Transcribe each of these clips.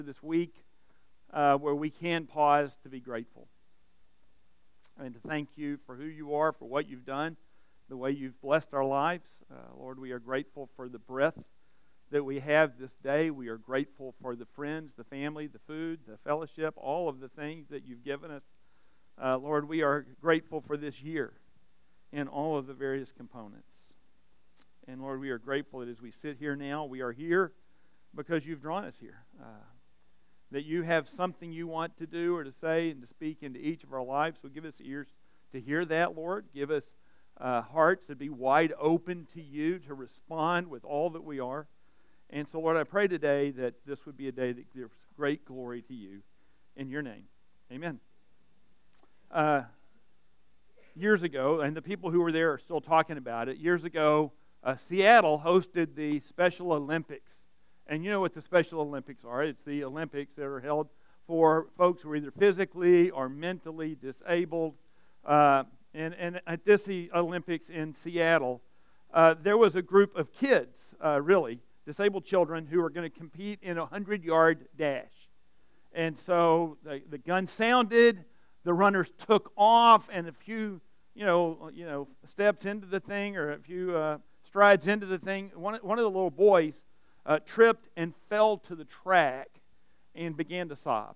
this week where we can pause to be grateful and to thank you for who you are, for what you've done, the way you've blessed our lives. Lord, we are grateful for the breath that we have this day. We are grateful for the friends, the family, the food, the fellowship, all of the things that you've given us. Lord, we are grateful for this year and all of the various components. And Lord, we are grateful that as we sit here now, we are here because you've drawn us here. That you have something you want to do or to say and to speak into each of our lives. So give us ears to hear that, Lord. Give us hearts to be wide open to you, to respond with all that we are. And so, Lord, I pray today that this would be a day that gives great glory to you. In your name, amen. Years ago, and the people who were there are still talking about it, years ago, Seattle hosted the Special Olympics. And you know what the Special Olympics are. It's the Olympics that are held for folks who are either physically or mentally disabled. And at this Olympics in Seattle, there was a group of kids, disabled children, who were going to compete in a 100-yard dash. And so the gun sounded, the runners took off, and a few, steps into the thing, or a few strides into the thing, one of the little boys tripped and fell to the track and began to sob.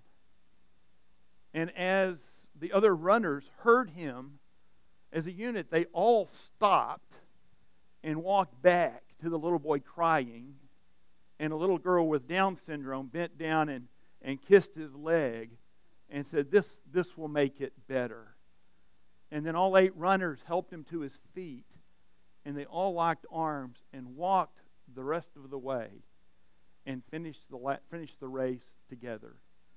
And as the other runners heard him, as a unit, they all stopped and walked back to the little boy crying. And a little girl with Down syndrome bent down and kissed his leg and said, this will make it better. And then all 8 runners helped him to his feet, and they all locked arms and walked the rest of the way and finished the race together.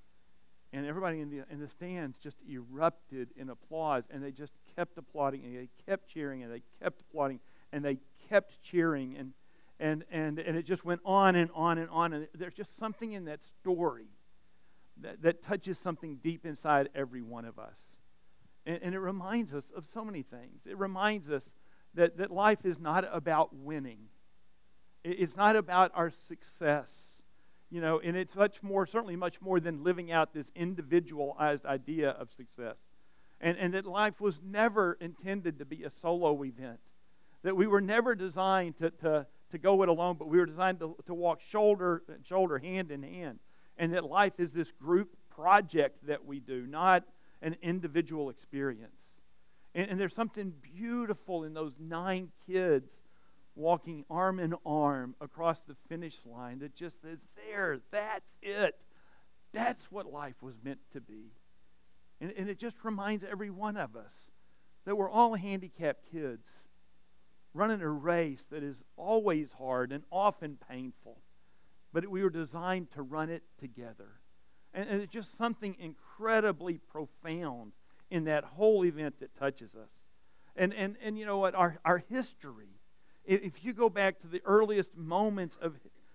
And everybody in the stands just erupted in applause, and they just kept applauding, and they kept cheering, and they kept applauding, and they kept cheering, and it just went on and on and on. And there's just something in that story that touches something deep inside every one of us. And it reminds us of so many things. It reminds us that life is not about winning. It's not about our success, and it's certainly much more than living out this individualized idea of success. And that life was never intended to be a solo event. That we were never designed to go it alone, but we were designed to walk shoulder to shoulder, hand in hand. And that life is this group project that we do, not an individual experience. And there's something beautiful in those 9 kids walking arm in arm across the finish line that just says, that's it. That's what life was meant to be. And it just reminds every one of us that we're all handicapped kids running a race that is always hard and often painful, but we were designed to run it together. And it's just something incredibly profound in that whole event that touches us. And you know what? Our history, if you go back to the earliest moments of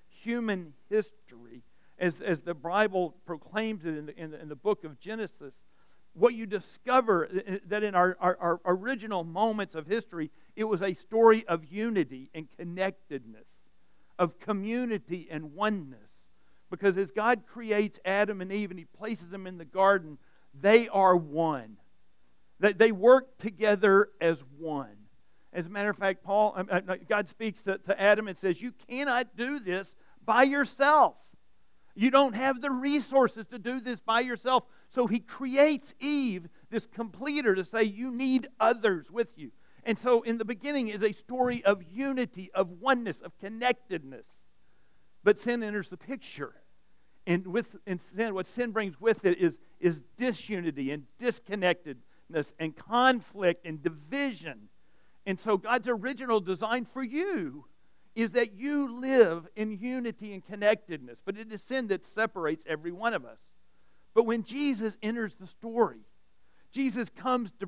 human history, as the Bible proclaims it in the book of Genesis, what you discover that in our original moments of history, it was a story of unity and connectedness, of community and oneness. Because as God creates Adam and Eve and He places them in the garden, they are one. They work together as one. As a matter of fact, God speaks to Adam and says, you cannot do this by yourself. You don't have the resources to do this by yourself. So He creates Eve, this completer, to say you need others with you. And so in the beginning is a story of unity, of oneness, of connectedness. But sin enters the picture. And sin, what sin brings with it is disunity and disconnectedness and conflict and division. And so God's original design for you is that you live in unity and connectedness. But it is sin that separates every one of us. But when Jesus enters the story, Jesus comes to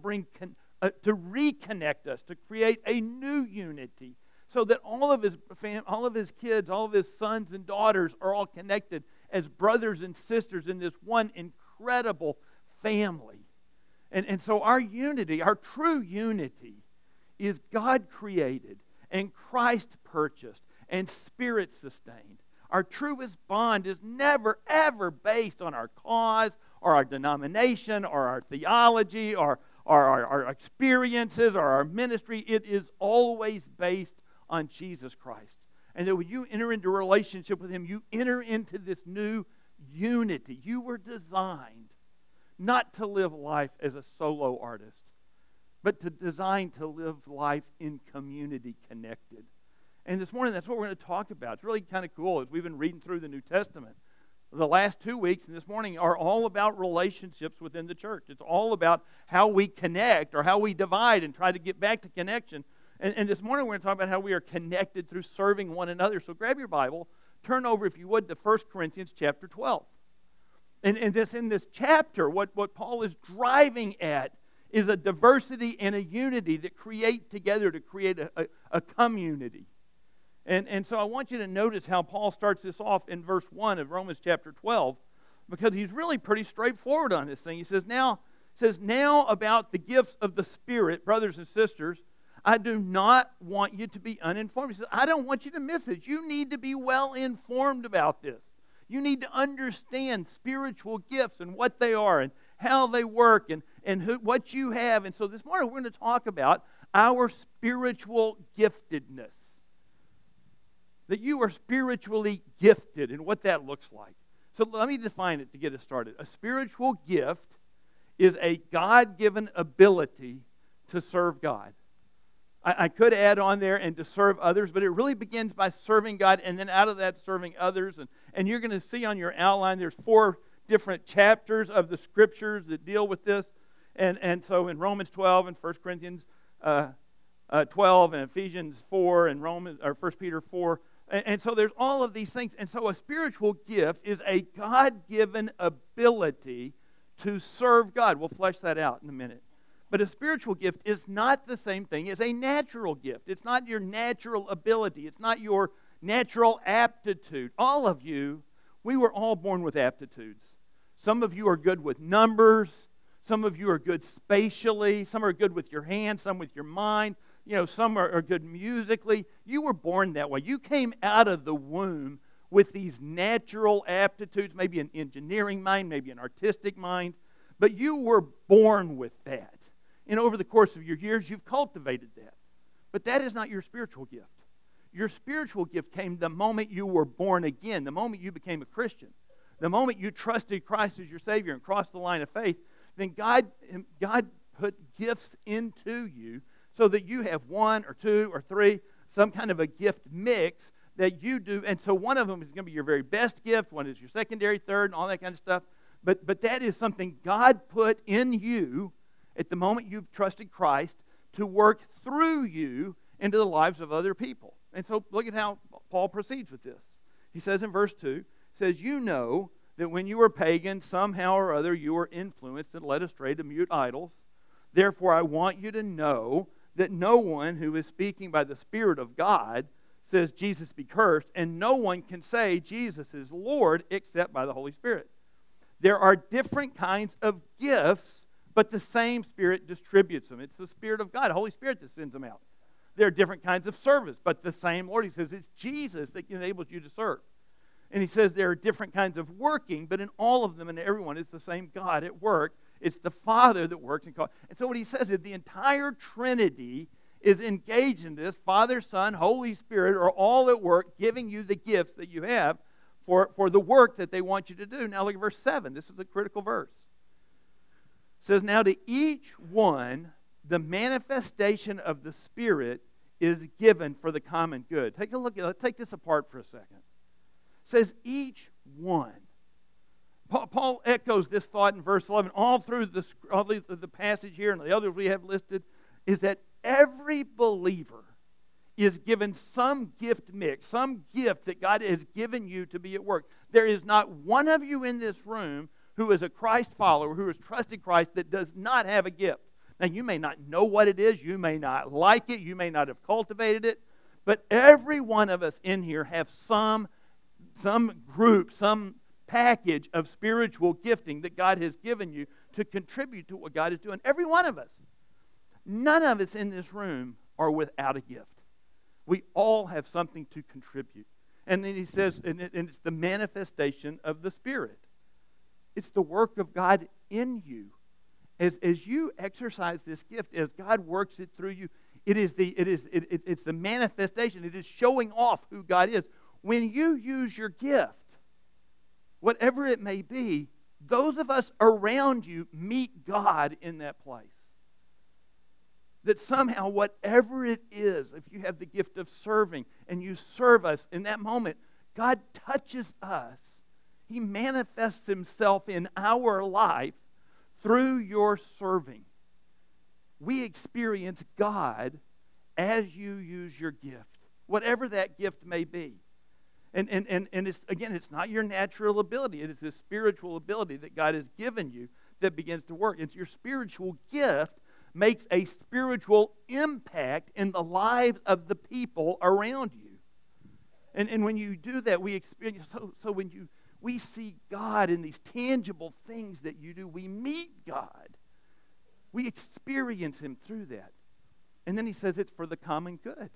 to reconnect us, to create a new unity, so that all of his kids, all of his sons and daughters are all connected as brothers and sisters in this one incredible family. And so our unity, our true unity, is God created and Christ purchased and Spirit sustained. Our truest bond is never, ever based on our cause or our denomination or our theology or our experiences or our ministry. It is always based on Jesus Christ. And that when you enter into a relationship with Him, you enter into this new unity. You were designed not to live life as a solo artist, but designed to live life in community connected. And this morning, that's what we're going to talk about. It's really kind of cool as we've been reading through the New Testament. The last 2 weeks and this morning are all about relationships within the church. It's all about how we connect or how we divide and try to get back to connection. And this morning, we're going to talk about how we are connected through serving one another. So grab your Bible, turn over, if you would, to 1 Corinthians chapter 12. And in this chapter, what Paul is driving at is a diversity and a unity that create together to create a community. And so I want you to notice how Paul starts this off in verse 1 of Romans chapter 12, because he's really pretty straightforward on this thing. He says, now about the gifts of the Spirit, brothers and sisters, I do not want you to be uninformed. He says, I don't want you to miss this. You need to be well informed about this. You need to understand spiritual gifts and what they are and how they work and what you have. And so this morning we're going to talk about our spiritual giftedness. That you are spiritually gifted and what that looks like. So let me define it to get us started. A spiritual gift is a God-given ability to serve God. I could add on there and to serve others, but it really begins by serving God and then out of that serving others. And you're going to see on your outline there's 4 different chapters of the Scriptures that deal with this. And so in Romans 12 and 1 Corinthians 12 and Ephesians 4 and 1 Peter 4. And so there's all of these things. And so a spiritual gift is a God-given ability to serve God. We'll flesh that out in a minute. But a spiritual gift is not the same thing as a natural gift. It's not your natural ability. It's not your natural aptitude. All of you, we were all born with aptitudes. Some of you are good with numbers. Some of you are good spatially. Some are good with your hands. Some with your mind. Some are good musically. You were born that way. You came out of the womb with these natural aptitudes, maybe an engineering mind, maybe an artistic mind, but you were born with that. And over the course of your years, you've cultivated that. But that is not your spiritual gift. Your spiritual gift came the moment you were born again, the moment you became a Christian, the moment you trusted Christ as your Savior and crossed the line of faith. Then God put gifts into you so that you have 1 or 2 or 3, some kind of a gift mix that you do. And so one of them is going to be your very best gift, one is your secondary, third, and all that kind of stuff. But that is something God put in you at the moment you've trusted Christ to work through you into the lives of other people. And so look at how Paul proceeds with this. He says in verse 2, says, you know that when you were pagans, somehow or other you were influenced and led astray to mute idols. Therefore I want you to know that no one who is speaking by the Spirit of God says Jesus be cursed, and no one can say Jesus is Lord except by the Holy Spirit. There are different kinds of gifts, but the same Spirit distributes them. It's the Spirit of God, the Holy Spirit that sends them out. There are different kinds of service, but the same Lord. He says it's Jesus that enables you to serve. And he says there are different kinds of working, but in all of them and everyone, it's the same God at work. It's the Father that works and calls. And so what he says is the entire Trinity is engaged in this. Father, Son, Holy Spirit are all at work, giving you the gifts that you have for the work that they want you to do. Now look at verse 7. This is a critical verse. It says, now to each one, the manifestation of the Spirit is given for the common good. Take a look. Let's take this apart for a second. It says each one. Paul echoes this thought in verse 11 all through the passage here and the others we have listed, is that every believer is given some gift mix, some gift that God has given you to be at work. There is not one of you in this room who is a Christ follower, who has trusted Christ, that does not have a gift. Now, you may not know what it is, you may not like it, you may not have cultivated it, but every one of us in here have some group, some package of spiritual gifting that God has given you to contribute to what God is doing. Every one of us. None of us in this room are without a gift. We all have something to contribute. And then he says, and it's the manifestation of the Spirit. It's the work of God in you. As you exercise this gift, as God works it through you, it's the manifestation. It is showing off who God is. When you use your gift, whatever it may be, those of us around you meet God in that place. That somehow, whatever it is, if you have the gift of serving and you serve us in that moment, God touches us. He manifests himself in our life through your serving. We experience God as you use your gift, whatever that gift may be. And it's not your natural ability. It is the spiritual ability that God has given you that begins to work. It's your spiritual gift makes a spiritual impact in the lives of the people around you. And when you do that, we experience, so when we see God in these tangible things that you do, we meet God. We experience him through that. And then he says it's for the common good.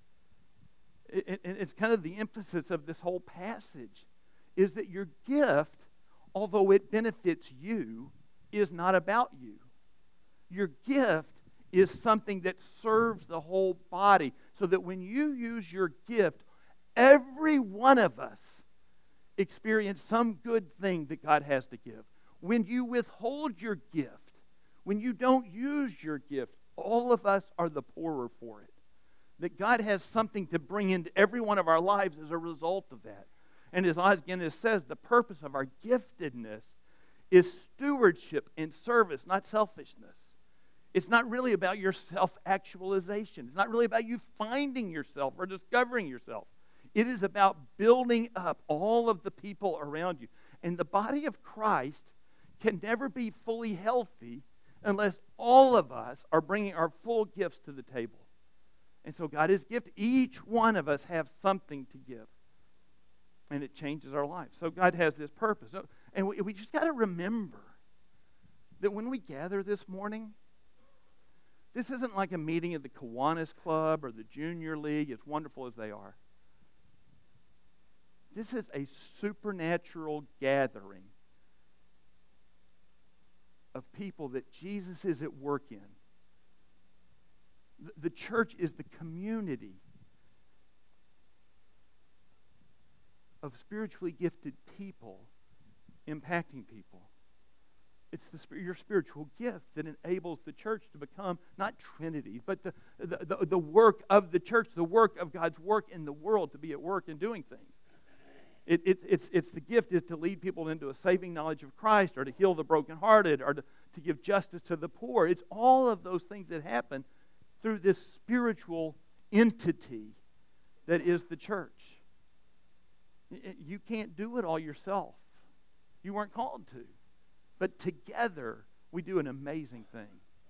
It's kind of the emphasis of this whole passage is that your gift, although it benefits you, is not about you. Your gift is something that serves the whole body, so that when you use your gift, every one of us experience some good thing that God has to give. When you withhold your gift, when you don't use your gift, all of us are the poorer for it. That God has something to bring into every one of our lives as a result of that. And as Os Guinness says, the purpose of our giftedness is stewardship and service, not selfishness. It's not really about your self-actualization. It's not really about you finding yourself or discovering yourself. It is about building up all of the people around you. And the body of Christ can never be fully healthy unless all of us are bringing our full gifts to the table. And so God has gifted. Each one of us have something to give. And it changes our lives. So God has this purpose. And we just got to remember that when we gather this morning, this isn't like a meeting of the Kiwanis Club or the Junior League, as wonderful as they are. This is a supernatural gathering of people that Jesus is at work in. The church is the community of spiritually gifted people impacting people. It's your spiritual gift that enables the church to become not Trinity, but the work of the church, the work of God's work in the world, to be at work and doing things. It's the gift is to lead people into a saving knowledge of Christ, or to heal the brokenhearted, or to give justice to the poor. It's all of those things that happen through this spiritual entity that is the church. You can't do it all yourself. You weren't called to. But together, we do an amazing thing.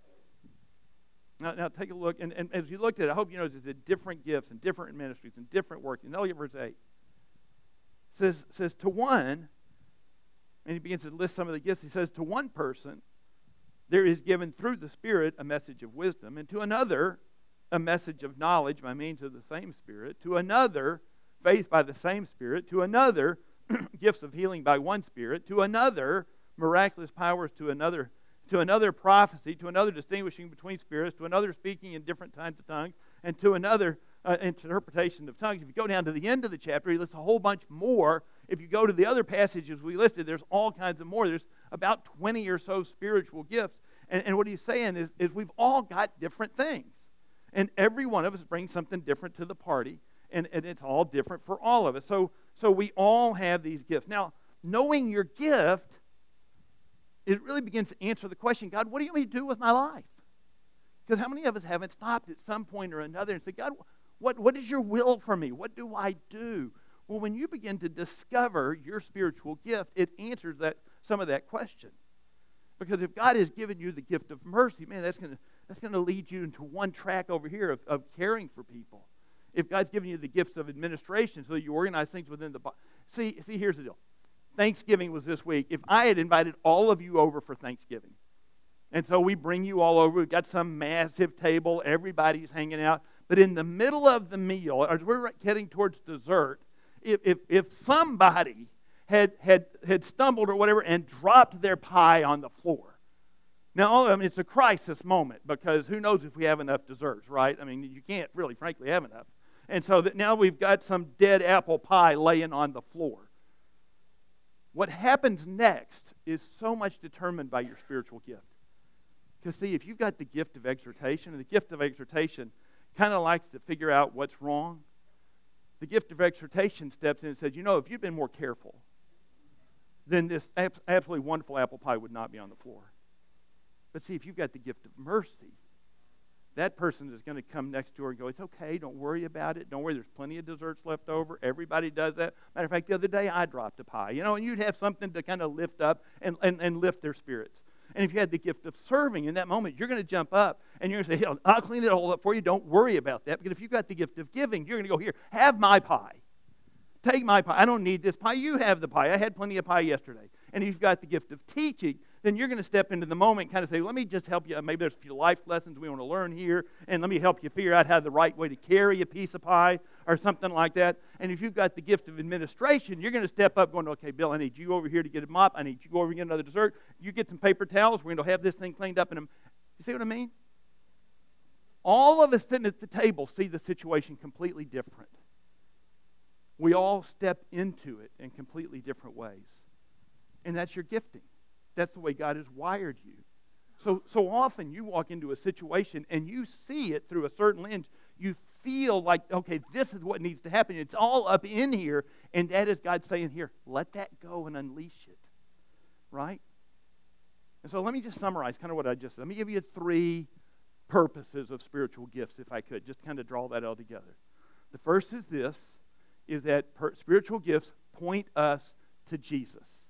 Now take a look, and as you looked at it, I hope you notice there's different gifts and different ministries and different work. And now look at verse 8. It says to one, and he begins to list some of the gifts. He says, to one person, there is given through the Spirit a message of wisdom, and to another, a message of knowledge by means of the same Spirit, to another, faith by the same Spirit, to another, gifts of healing by one Spirit, to another, miraculous powers, to another prophecy, to another distinguishing between spirits, to another speaking in different kinds of tongues, and to another interpretation of tongues. If you go down to the end of the chapter, he lists a whole bunch more. If you go to the other passages we listed, there's all kinds of more. There's about 20 or so spiritual gifts. And what he's saying is we've all got different things. And every one of us brings something different to the party. And it's all different for all of us. So we all have these gifts. Now, knowing your gift, it really begins to answer the question, God, what do you want me to do with my life? Because how many of us haven't stopped at some point or another and said, God, what is your will for me? What do I do? Well, when you begin to discover your spiritual gift, it answers some of that question. Because if God has given you the gift of mercy, man, that's going to lead you into one track over here of caring for people. If God's given you the gifts of administration so that you organize things within the body. See, here's the deal. Thanksgiving was this week. If I had invited all of you over for Thanksgiving, and so we bring you all over, we've got some massive table, everybody's hanging out, but in the middle of the meal, as we're heading towards dessert, If somebody had stumbled or whatever and dropped their pie on the floor. Now, I mean, it's a crisis moment because who knows if we have enough desserts, right? I mean, you can't really, frankly, have enough. And so that now we've got some dead apple pie laying on the floor. What happens next is so much determined by your spiritual gift. Because, see, if you've got the gift of exhortation, and the gift of exhortation kind of likes to figure out what's wrong, the gift of exhortation steps in and says, if you'd been more careful, then this absolutely wonderful apple pie would not be on the floor. But see, if you've got the gift of mercy, that person is going to come next to her and go, it's okay, don't worry about it. Don't worry, there's plenty of desserts left over. Everybody does that. Matter of fact, the other day I dropped a pie, and you'd have something to kind of lift up and lift their spirits. And if you had the gift of serving in that moment, you're going to jump up and you're going to say, I'll clean it all up for you. Don't worry about that. Because if you've got the gift of giving, you're going to go, here, have my pie. Take my pie. I don't need this pie. You have the pie. I had plenty of pie yesterday. And if you've got the gift of teaching, then you're going to step into the moment and kind of say, let me just help you. Maybe there's a few life lessons we want to learn here, and let me help you figure out how the right way to carry a piece of pie or something like that. And if you've got the gift of administration, you're going to step up going, okay, Bill, I need you over here to get a mop. I need you to go over and get another dessert. You get some paper towels. We're going to have this thing cleaned up. You see what I mean? All of us sitting at the table see the situation completely different. We all step into it in completely different ways. And that's your gifting. That's the way God has wired you. So often you walk into a situation and you see it through a certain lens. You feel like, okay, this is what needs to happen. It's all up in here. And that is God saying, here, let that go and unleash it. Right? And so let me just summarize kind of what I just said. Let me give you 3 purposes of spiritual gifts, if I could. Just kind of draw that all together. The first is this, is that spiritual gifts point us to Jesus.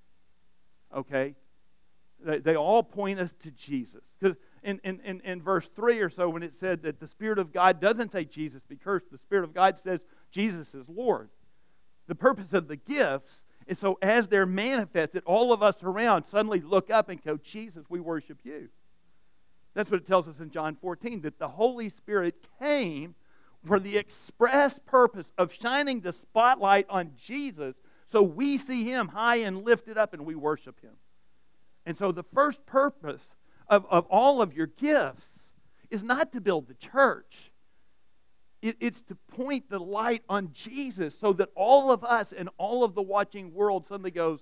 Okay? They all point us to Jesus. Because in verse 3 or so, when it said that the Spirit of God doesn't say Jesus be cursed, the Spirit of God says Jesus is Lord. The purpose of the gifts is so as they're manifested, all of us around suddenly look up and go, Jesus, we worship you. That's what it tells us in John 14, that the Holy Spirit came for the express purpose of shining the spotlight on Jesus so we see Him high and lifted up and we worship Him. And so the first purpose of all of your gifts is not to build the church. It's to point the light on Jesus so that all of us and all of the watching world suddenly goes,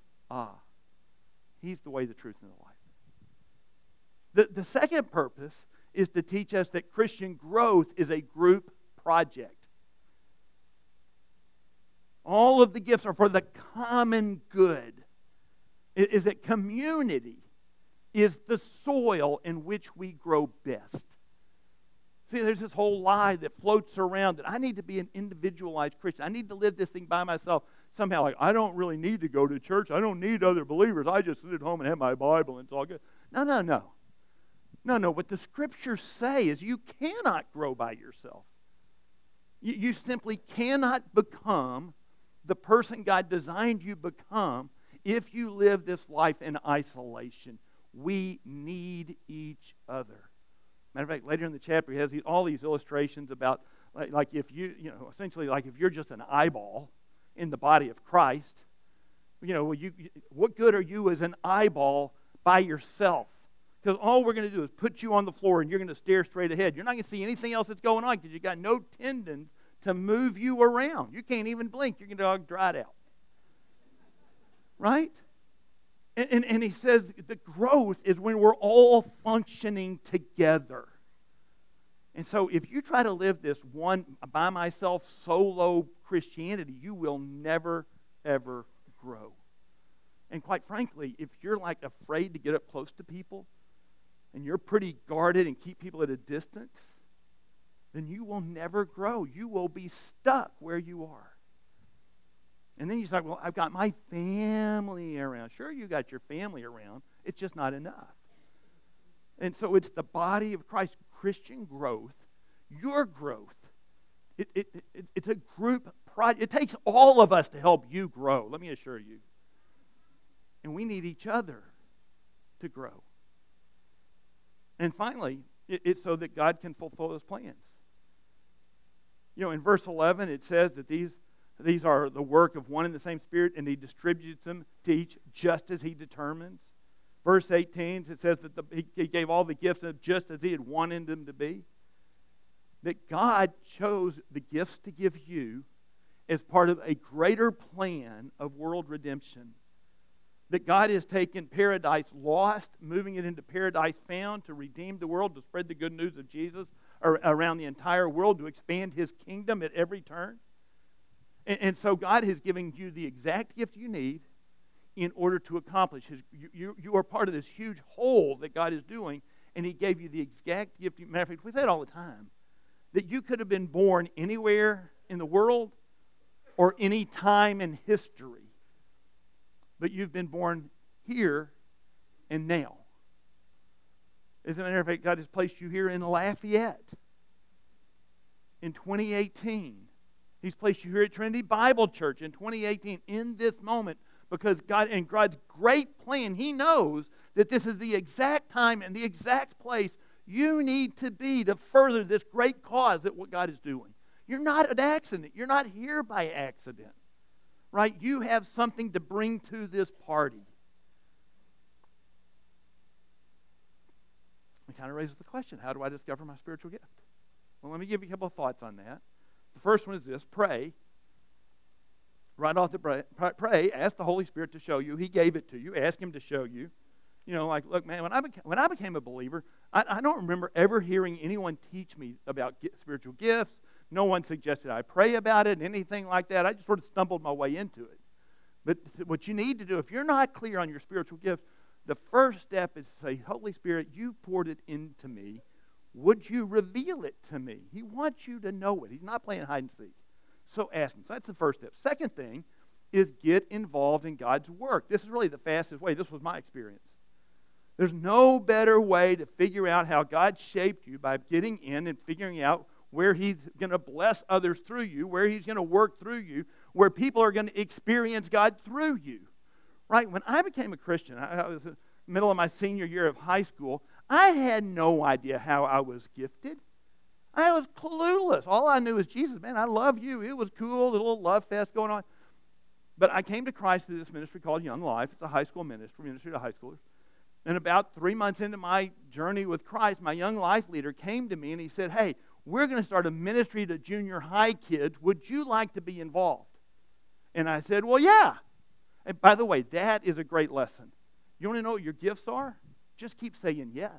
He's the way, the truth, and the life. The second purpose is to teach us that Christian growth is a group project. All of the gifts are for the common good. It is that community is the soil in which we grow best. See, there's this whole lie that floats around that I need to be an individualized Christian. I need to live this thing by myself. Somehow, like, I don't really need to go to church. I don't need other believers. I just sit at home and have my Bible and it's all good. No. What the Scriptures say is you cannot grow by yourself. You simply cannot become the person God designed you to become if you live this life in isolation. We need each other. Matter of fact, later in the chapter, he has all these illustrations about, like if essentially like if you're just an eyeball in the body of Christ, what good are you as an eyeball by yourself? Because all we're going to do is put you on the floor and you're going to stare straight ahead. You're not going to see anything else that's going on because you've got no tendons to move you around. You can't even blink. You're going to get dried out. Right? And he says the growth is when we're all functioning together. And so if you try to live this one by myself solo Christianity, you will never, ever grow. And quite frankly, if you're like afraid to get up close to people and you're pretty guarded and keep people at a distance, then you will never grow. You will be stuck where you are. And then you say, well, I've got my family around. Sure, you got your family around. It's just not enough. And so it's the body of Christ, Christian growth, your growth. It's a group project. It takes all of us to help you grow, let me assure you. And we need each other to grow. And finally, it's so that God can fulfill His plans. In verse 11, it says that these These are the work of one and the same Spirit, and He distributes them to each just as He determines. Verse 18, it says that He gave all the gifts just as He had wanted them to be. That God chose the gifts to give you as part of a greater plan of world redemption. That God has taken paradise lost, moving it into paradise found to redeem the world, to spread the good news of Jesus around the entire world, to expand His kingdom at every turn. And so God has given you the exact gift you need in order to accomplish His. You are part of this huge whole that God is doing, and He gave you the exact gift. Matter of fact, we say it all the time, that you could have been born anywhere in the world or any time in history. But you've been born here and now. As a matter of fact, God has placed you here in Lafayette in 2018. He's placed you here at Trinity Bible Church in 2018 in this moment because God, in God's great plan, He knows that this is the exact time and the exact place you need to be to further this great cause that what God is doing. You're not an accident. You're not here by accident. Right? You have something to bring to this party. It kind of raises the question, how do I discover my spiritual gift? Well, let me give you a couple of thoughts on that. The first one is this: pray. Right off the pray, ask the Holy Spirit to show you. He gave it to you. Ask Him to show you. You know, like, look, man, when I became a believer, I don't remember ever hearing anyone teach me about spiritual gifts. No one suggested I pray about it, anything like that. I just sort of stumbled my way into it. But what you need to do, if you're not clear on your spiritual gift, the first step is to say, Holy Spirit, you poured it into me. Would you reveal it to me? He wants you to know it. He's not playing hide and seek. So ask Him. So that's the first step. Second thing is get involved in God's work. This is really the fastest way. This was my experience. There's no better way to figure out how God shaped you by getting in and figuring out where He's going to bless others through you, where He's going to work through you, where people are going to experience God through you. Right? When I became a Christian, I was in the middle of my senior year of high school, I had no idea how I was gifted. I was clueless. All I knew was, Jesus, man, I love you. It was cool, the little love fest going on. But I came to Christ through this ministry called Young Life. It's a high school ministry to high schoolers. And about 3 months into my journey with Christ, my Young Life leader came to me and he said, hey, we're going to start a ministry to junior high kids. Would you like to be involved? And I said, well, yeah. And by the way, that is a great lesson. You want to know what your gifts are? Just keep saying yes.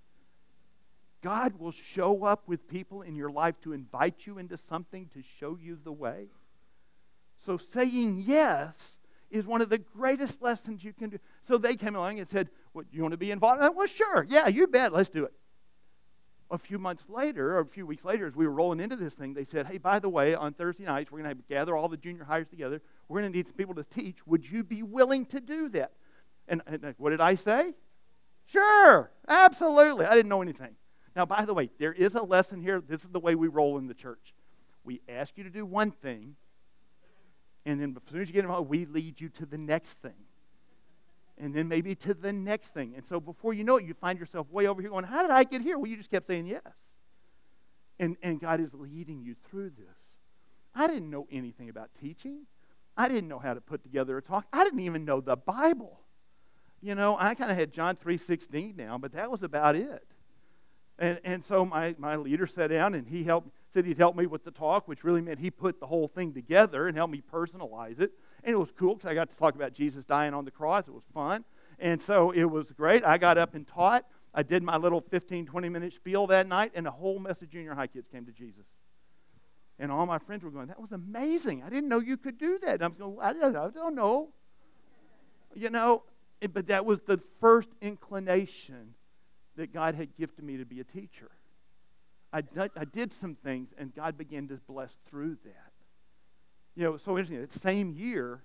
God will show up with people in your life to invite you into something to show you the way. So saying yes is one of the greatest lessons you can do. So they came along and said, well, you want to be involved? I said, well, sure. Yeah, you bet. Let's do it. A few months later, or a few weeks later, as we were rolling into this thing, they said, hey, by the way, on Thursday nights, we're going to gather all the junior hires together. We're going to need some people to teach. Would you be willing to do that? And what did I say? Sure, absolutely. I didn't know anything. Now, by the way, there is a lesson here. This is the way we roll in the church. We ask you to do one thing, and then as soon as you get involved, we lead you to the next thing. And then maybe to the next thing. And so before you know it, you find yourself way over here going, how did I get here? Well, you just kept saying yes. And God is leading you through this. I didn't know anything about teaching. I didn't know how to put together a talk. I didn't even know the Bible. You know, I kind of had John 3:16 down, but that was about it. And so my leader sat down and he said he'd help me with the talk, which really meant he put the whole thing together and helped me personalize it. And it was cool because I got to talk about Jesus dying on the cross. It was fun. And so it was great. I got up and taught. I did my little 15, 20-minute spiel that night, and a whole mess of junior high kids came to Jesus. And all my friends were going, that was amazing. I didn't know you could do that. And I'm going, I don't know. You know, but that was the first inclination that God had gifted me to be a teacher. I did some things, and God began to bless through that. You know, so interesting. That same year,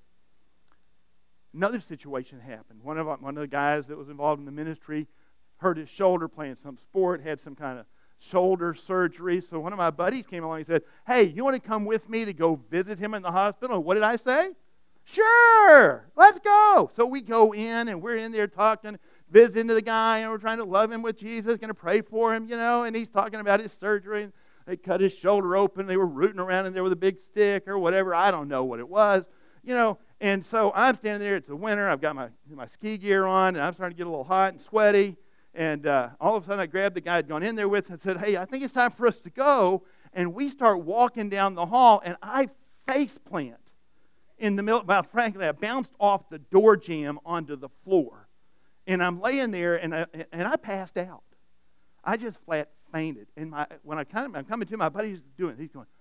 another situation happened. One of the guys that was involved in the ministry hurt his shoulder playing some sport, had some kind of shoulder surgery. So one of my buddies came along and said, hey, you want to come with me to go visit him in the hospital? And what did I say? Sure, let's go. So we go in, and we're in there talking, visiting the guy, and we're trying to love him with Jesus, going to pray for him, you know, and he's talking about his surgery. They cut his shoulder open. They were rooting around in there with a big stick or whatever. I don't know what it was, And so I'm standing there. It's the winter. I've got my ski gear on, and I'm starting to get a little hot and sweaty. And all of a sudden, I grabbed the guy I'd gone in there with and said, hey, I think it's time for us to go. And we start walking down the hall, and I face plant in the middle. Well, frankly, I bounced off the door jamb onto the floor. And I'm laying there, and I passed out. I just flat fainted. And when I'm coming to, my buddy's doing it. He's going,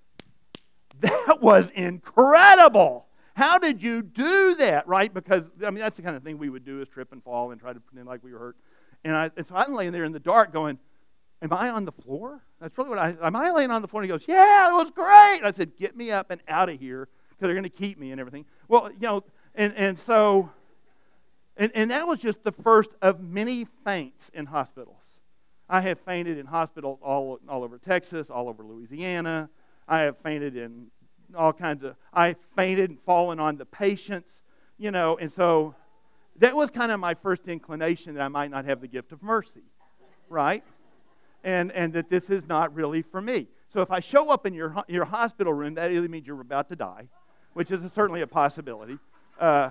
that was incredible. How did you do that, right? Because, that's the kind of thing we would do, is trip and fall and try to pretend like we were hurt. And so I'm laying there in the dark going, am I on the floor? That's really am I laying on the floor? And he goes, yeah, it was great. And I said, get me up and out of here, because they're going to keep me and everything. Well, and so, and that was just the first of many faints in hospitals. I have fainted in hospitals all over Texas, all over Louisiana. I have fainted in all kinds of, I fainted and fallen on the patients, and so that was kind of my first inclination that I might not have the gift of mercy, right? And that this is not really for me. So if I show up in your hospital room, that either means you're about to die, which is certainly a possibility, because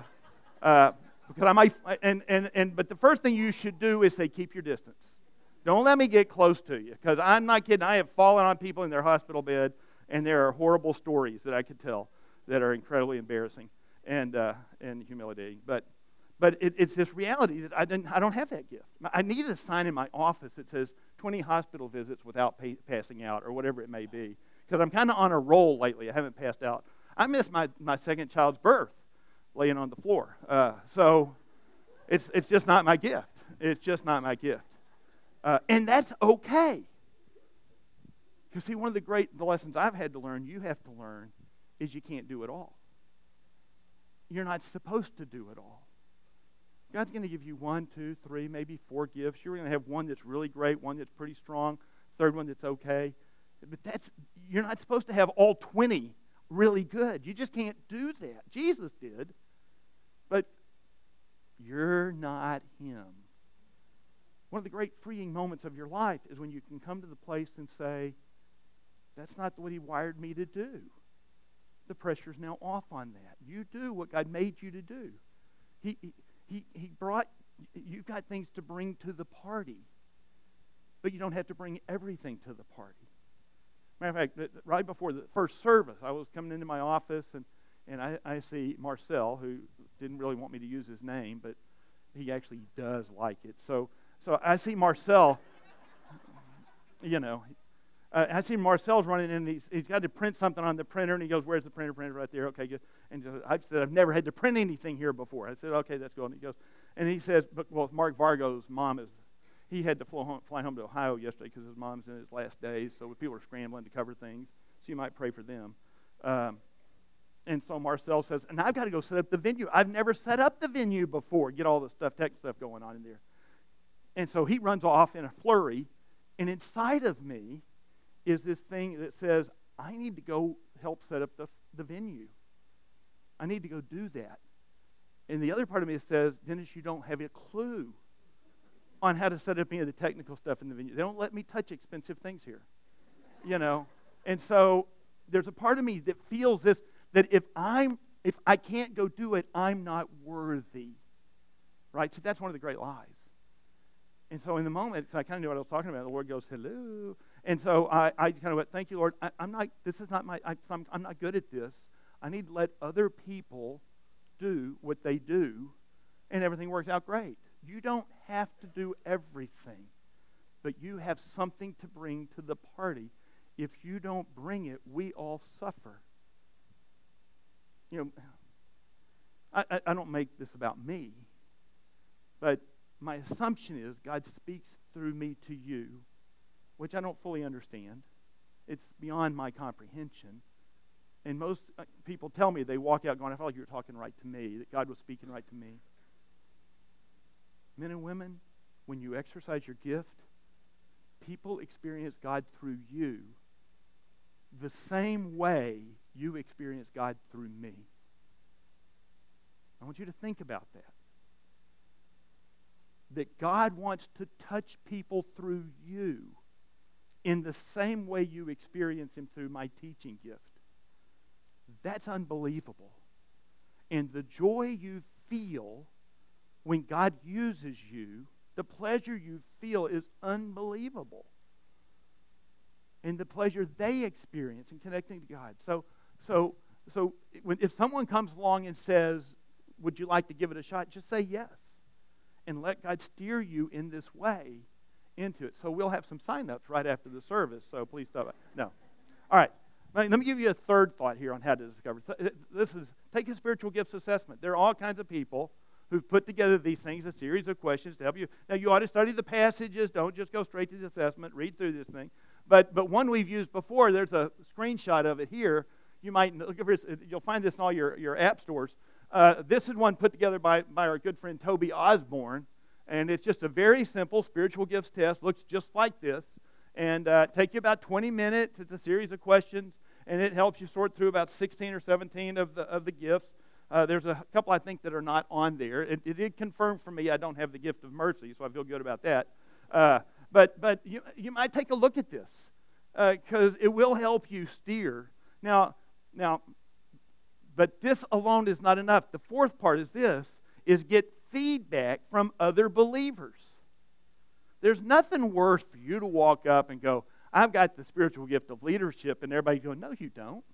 I might, but the first thing you should do is say, keep your distance. Don't let me get close to you, because I'm not kidding. I have fallen on people in their hospital bed, and there are horrible stories that I could tell that are incredibly embarrassing and humiliating. But it's this reality that I don't have that gift. I needed a sign in my office that says 20 hospital visits without passing out, or whatever it may be, because I'm kind of on a roll lately. I haven't passed out. I missed my second child's birth laying on the floor. So it's just not my gift. It's just not my gift. And that's okay. Because see, one of the lessons I've had to learn, you have to learn, is you can't do it all. You're not supposed to do it all. God's going to give you 1, 2, 3, maybe 4 gifts. You're going to have one that's really great, one that's pretty strong, third one that's okay. But you're not supposed to have all 20 really good. You just can't do that. Jesus did. But you're not him. One of the great freeing moments of your life is when you can come to the place and say, that's not what he wired me to do. The pressure's now off on that. You do what God made you to do. He brought, you've got things to bring to the party, but you don't have to bring everything to the party. Matter of fact, right before the first service, I was coming into my office, and I see Marcel, who didn't really want me to use his name, but he actually does like it. So I see Marcel, I see Marcel's running in, he's got to print something on the printer, and he goes, where's the printer? Printer right there. Okay, good. And I said, I've never had to print anything here before. I said, okay, that's good. And he says, well, Mark Vargo's mom he had to fly home to Ohio yesterday because his mom's in his last days, so people are scrambling to cover things, so you might pray for them. And so Marcel says, and I've got to go set up the venue. I've never set up the venue before, get all the tech stuff going on in there. And so he runs off in a flurry, and inside of me is this thing that says, I need to go help set up the venue. I need to go do that. And the other part of me says, Dennis, you don't have a clue on how to set up any of the technical stuff in the venue. They don't let me touch expensive things here. And so there's a part of me that feels this, that if I can't go do it, I'm not worthy. Right? So that's one of the great lies. And so in the moment, I kind of knew what I was talking about. The Lord goes, hello. And so I kind of went, thank you, Lord. I'm not good at this. I need to let other people do what they do, and everything works out great. You don't have to do everything, but you have something to bring to the party. If you don't bring it, we all suffer. I don't make this about me, but my assumption is God speaks through me to you, which I don't fully understand. It's beyond my comprehension. And most people tell me, they walk out going, I felt like you were talking right to me, that God was speaking right to me. Men and women, when you exercise your gift, people experience God through you the same way you experience God through me. I want you to think about that. That God wants to touch people through you in the same way you experience Him through my teaching gift. That's unbelievable. And the joy you feel when God uses you, the pleasure you feel is unbelievable. And the pleasure they experience in connecting to God. So if someone comes along and says, would you like to give it a shot? Just say yes. And let God steer you in this way into it. So we'll have some sign-ups right after the service, so please stop. No. All right. Let me give you a third thought here on how to discover. This is, take a spiritual gifts assessment. There are all kinds of people who've put together these things, a series of questions to help you. Now, you ought to study the passages. Don't just go straight to the assessment. Read through this thing. But one we've used before, there's a screenshot of it here. You might look for this, you'll find this in all your app stores. This is one put together by our good friend Toby Osborne. And it's just a very simple spiritual gifts test. Looks just like this. And take you about 20 minutes. It's a series of questions. And it helps you sort through about 16 or 17 of the gifts. There's a couple, I think, that are not on there. It did confirm for me I don't have the gift of mercy, so I feel good about that. But you might take a look at this because it will help you steer. Now, but this alone is not enough. The fourth part is this, is get feedback from other believers. There's nothing worse for you to walk up and go, I've got the spiritual gift of leadership, and everybody go, no, you don't.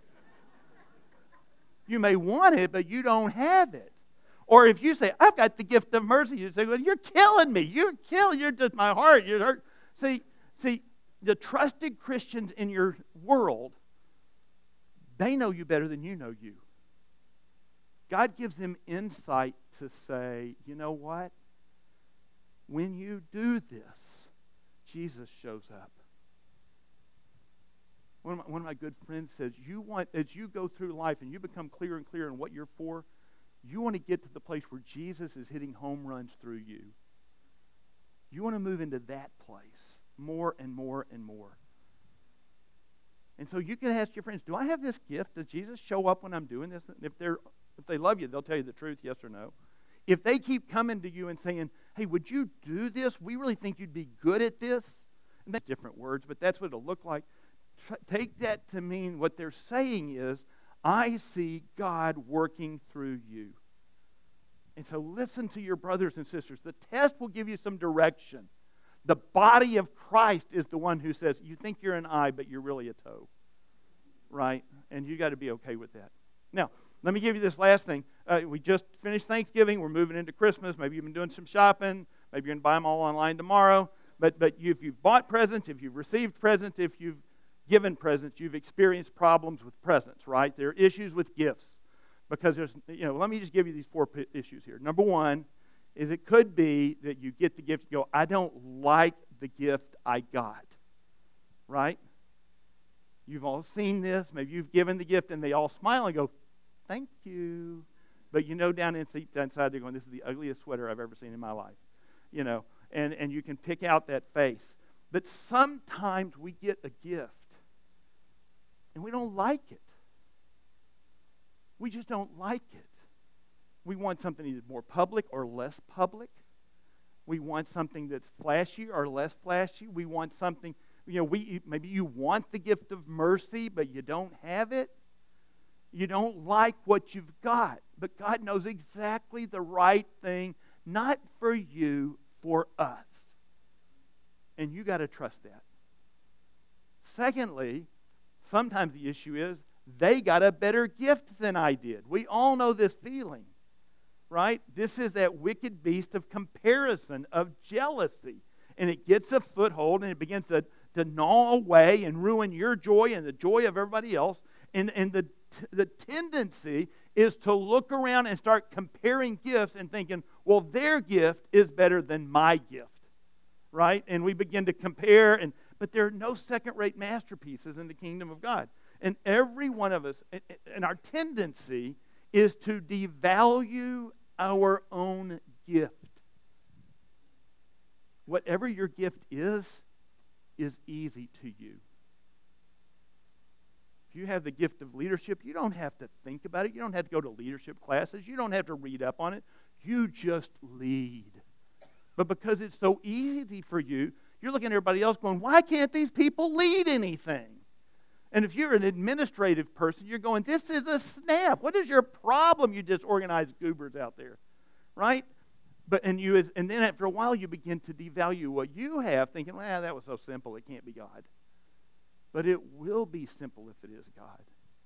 You may want it, but you don't have it. Or if you say, I've got the gift of mercy, you say, well, you're killing me. You're just my heart. You're hurt. See, the trusted Christians in your world, they know you better than you know you. God gives them insight to say, you know what? When you do this, Jesus shows up. One of my good friends says, as you go through life and you become clearer and clearer in what you're for, you want to get to the place where Jesus is hitting home runs through you. You want to move into that place more and more and more. And so you can ask your friends, do I have this gift? Does Jesus show up when I'm doing this? And if they love you, they'll tell you the truth, yes or no. If they keep coming to you and saying, hey, would you do this? We really think you'd be good at this. And that's different words, but that's what it'll look like. Take that to mean what they're saying is, I see God working through you. And so listen to your brothers and sisters. The test will give you some direction. The body of Christ is the one who says, you think you're an eye, but you're really a toe. Right? And you got to be okay with that. Now, let me give you this last thing. We just finished Thanksgiving. We're moving into Christmas. Maybe you've been doing some shopping. Maybe you're going to buy them all online tomorrow. But if you've bought presents, if you've received presents, if you've given presents, you've experienced problems with presents, right? There are issues with gifts. Because let me just give you these four issues here. Number one is it could be that you get the gift and go, I don't like the gift I got. Right? You've all seen this. Maybe you've given the gift and they all smile and go, thank you. But down inside they're going, this is the ugliest sweater I've ever seen in my life. And you can pick out that face. But sometimes we get a gift and we don't like it. We just don't like it. We want something either more public or less public. We want something that's flashy or less flashy. We want something, maybe you want the gift of mercy, but you don't have it. You don't like what you've got. But God knows exactly the right thing, not for you, for us. And you got to trust that. Secondly, sometimes the issue is they got a better gift than I did. We all know this feeling, right? This is that wicked beast of comparison, of jealousy. And it gets a foothold and it begins to gnaw away and ruin your joy and the joy of everybody else. And the tendency is to look around and start comparing gifts and thinking, well, their gift is better than my gift, right? And we begin to compare, but there are no second-rate masterpieces in the kingdom of God. And every one of us, and our tendency is to devalue our own gift. Whatever your gift is easy to you. If you have the gift of leadership, you don't have to think about it. You don't have to go to leadership classes. You don't have to read up on it. You just lead. But because it's so easy for you, you're looking at everybody else going, why can't these people lead anything? And if you're an administrative person, you're going, this is a snap. What is your problem, you disorganized goobers out there? Right? And then after a while, you begin to devalue what you have, thinking, well, that was so simple, it can't be God. But it will be simple if it is God.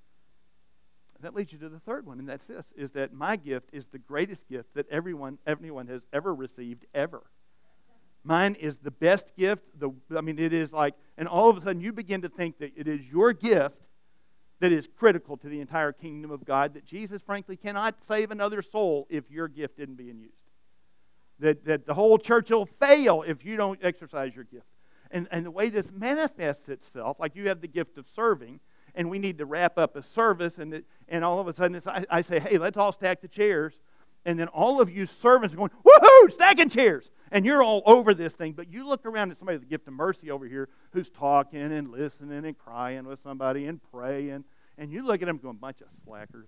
That leads you to the third one, and that's this, is that my gift is the greatest gift that anyone has ever received, ever. Mine is the best gift. It is like, and all of a sudden you begin to think that it is your gift that is critical to the entire kingdom of God, that Jesus, frankly, cannot save another soul if your gift isn't being used. That the whole church will fail if you don't exercise your gift. And the way this manifests itself, like you have the gift of serving, and we need to wrap up a service, and all of a sudden I say, hey, let's all stack the chairs. And then all of you servants are going, woohoo, stacking chairs. And you're all over this thing, but you look around at somebody with the gift of mercy over here who's talking and listening and crying with somebody and praying, and you look at them going, bunch of slackers.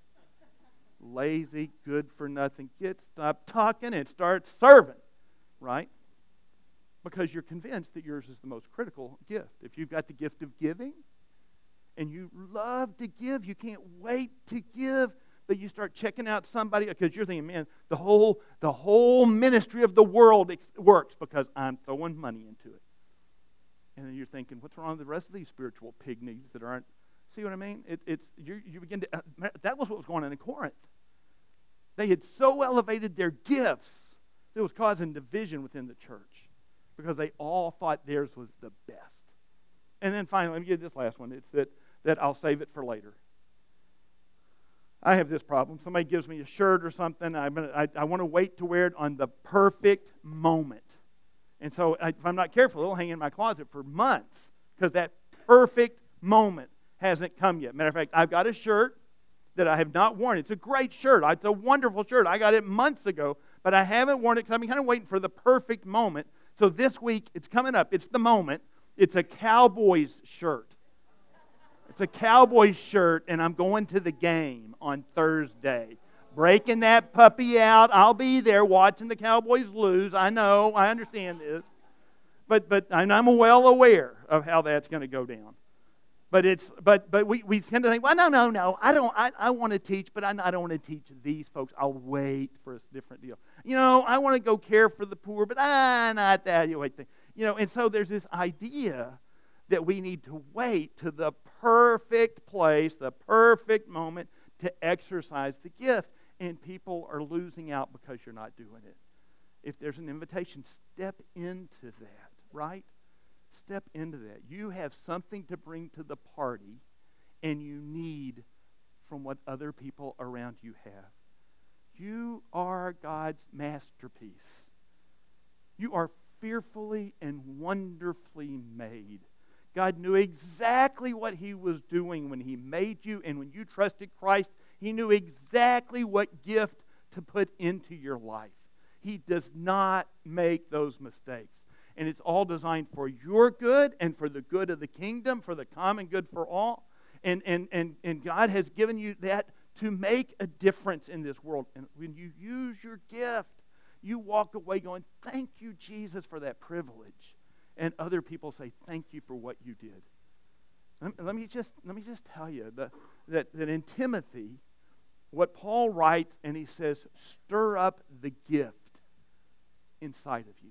Lazy, good for nothing. Stop talking and start serving, right? Because you're convinced that yours is the most critical gift. If you've got the gift of giving, and you love to give, you can't wait to give, but you start checking out somebody because you're thinking, man, the whole ministry of the world works because I'm throwing money into it. And then you're thinking, what's wrong with the rest of these spiritual pygmies that aren't? See what I mean? You begin to. That was what was going on in Corinth. They had so elevated their gifts that it was causing division within the church because they all thought theirs was the best. And then finally, let me give this last one. It's that I'll save it for later. I have this problem. Somebody gives me a shirt or something. I want to wait to wear it on the perfect moment. And so if I'm not careful, it'll hang in my closet for months because that perfect moment hasn't come yet. Matter of fact, I've got a shirt that I have not worn. It's a great shirt. It's a wonderful shirt. I got it months ago, but I haven't worn it because I've been kind of waiting for the perfect moment. So this week, it's coming up. It's the moment. It's a Cowboys shirt. It's a Cowboys shirt, and I'm going to the game on Thursday. Breaking that puppy out. I'll be there watching the Cowboys lose. I know. I understand this. But I'm well aware of how that's going to go down. But we tend to think, well, no. I want to teach, but I don't want to teach these folks. I'll wait for a different deal. I want to go care for the poor, but not that. And so there's this idea that we need to wait to the perfect place, the perfect moment to exercise the gift. And people are losing out because you're not doing it. If there's an invitation, step into that, right? Step into that. You have something to bring to the party, and you need from what other people around you have. You are God's masterpiece. You are fearfully and wonderfully made. God knew exactly what He was doing when He made you, and when you trusted Christ, He knew exactly what gift to put into your life. He does not make those mistakes. And it's all designed for your good and for the good of the kingdom, for the common good for all. And God has given you that to make a difference in this world. And when you use your gift, you walk away going, thank you, Jesus, for that privilege. And other people say, thank you for what you did. Let me just tell you that in Timothy, what Paul writes, and he says, stir up the gift inside of you.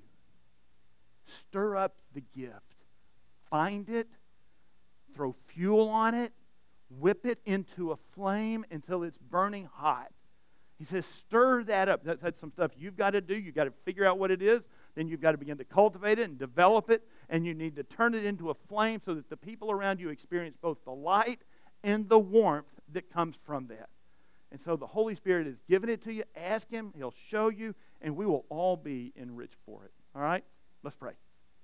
Stir up the gift. Find it, throw fuel on it, whip it into a flame until it's burning hot. He says, stir that up. That's some stuff you've got to do. You've got to figure out what it is. Then you've got to begin to cultivate it and develop it. And you need to turn it into a flame so that the people around you experience both the light and the warmth that comes from that. And so the Holy Spirit has given it to you. Ask Him. He'll show you. And we will all be enriched for it. All right? Let's pray.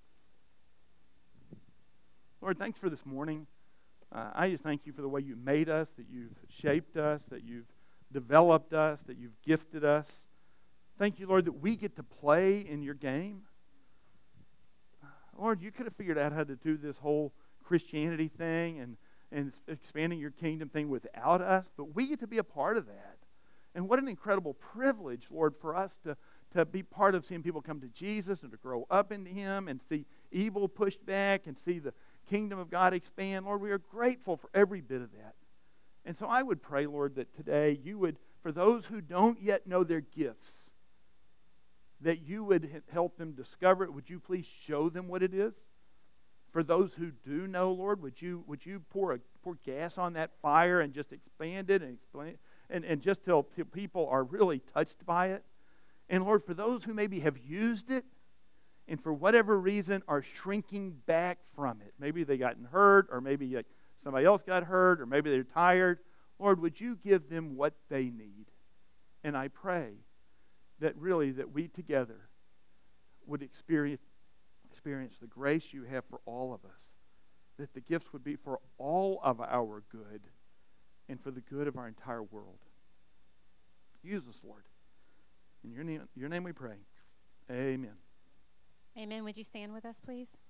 Lord, thanks for this morning. I just thank you for the way you made us, that you've shaped us, that you've developed us, that you've gifted us. Thank you, Lord, that we get to play in your game. Lord, you could have figured out how to do this whole Christianity thing and expanding your kingdom thing without us, but we get to be a part of that. And what an incredible privilege, Lord, for us to be part of seeing people come to Jesus and to grow up into Him and see evil pushed back and see the kingdom of God expand. Lord, we are grateful for every bit of that. And so I would pray, Lord, that today you would, for those who don't yet know their gifts, that you would help them discover it. Would you please show them what it is? For those who do know, Lord, would you pour gas on that fire and just expand it and explain it, and just till people are really touched by it? And Lord, for those who maybe have used it and for whatever reason are shrinking back from it, maybe they gotten hurt, or maybe somebody else got hurt, or maybe they're tired, Lord, would you give them what they need? And I pray that really that we together would experience the grace you have for all of us, that the gifts would be for all of our good and for the good of our entire world. Use us, Lord. In your name we pray. Amen. Amen. Would you stand with us, please?